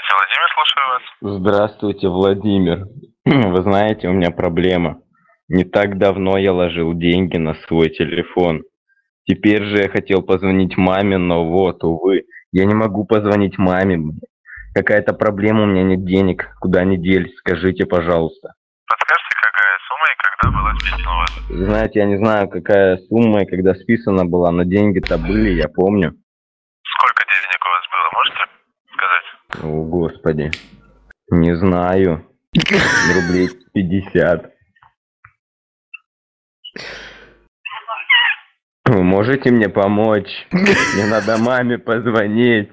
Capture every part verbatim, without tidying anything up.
Владимир, слушаю вас. Здравствуйте, Владимир. Вы знаете, у меня проблема. Не так давно я ложил деньги на свой телефон. Теперь же я хотел позвонить маме, но вот, увы, я не могу позвонить маме. Какая-то проблема, у меня нет денег. Куда они делись? Скажите, пожалуйста. Подскажите, какая сумма и когда была списана у вас? Вы знаете, я не знаю, какая сумма и когда списана была, но деньги-то были, я помню. Сколько денег у вас было, можете сказать? О, Господи. Не знаю. Рублей пятьдесят. Вы можете мне помочь? Мне надо маме позвонить.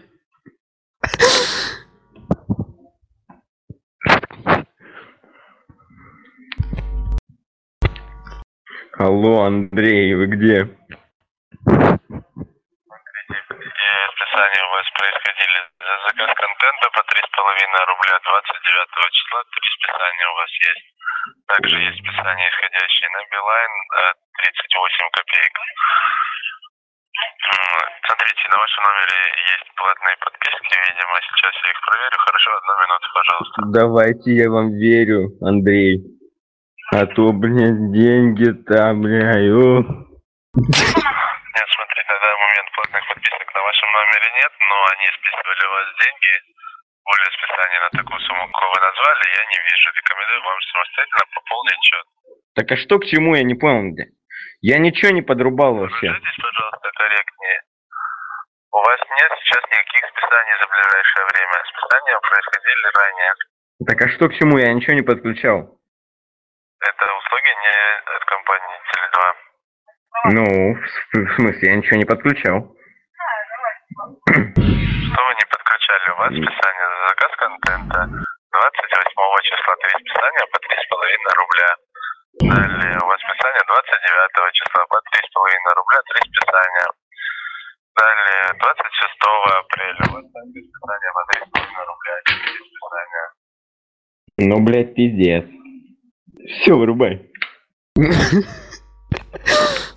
Алло, Андрей, вы где? И списания у вас происходили за заказ контента по три с половиной рубля двадцать девятого числа, три списания у вас есть. Также есть списания, исходящие на Билайн, тридцать восемь копеек. Смотрите, на вашем номере есть платные подписки, видимо, сейчас я их проверю. Хорошо, одну минуту, пожалуйста. Давайте я вам верю, Андрей. А то, блин, деньги-то, бля, ё. Нет, смотрите, на данный момент платных подписок на вашем номере нет, но они списывали у вас деньги. Более списания на такую сумму, какую вы назвали, я не вижу. Рекомендую вам самостоятельно пополнить счет. Так а что к чему, я не понял, где? Я ничего не подрубал вообще. Выражайтесь, пожалуйста, корректнее. У вас нет сейчас никаких списаний за ближайшее время. Списания происходили ранее. Так а что к чему, я ничего не подключал. Это услуги не от компании Теле два. Ну, в, в смысле, я ничего не подключал. Что вы не подключали? У вас списание за заказ контента двадцать восьмого числа, три списания по три с половиной рубля. Далее у вас списание двадцать девятого числа по три с половиной рубля, три списания. Далее двадцать шестого апреля у вас также списание по три с половиной рубля, четыре списания. Ну, блядь, пиздец. Все, вырубай.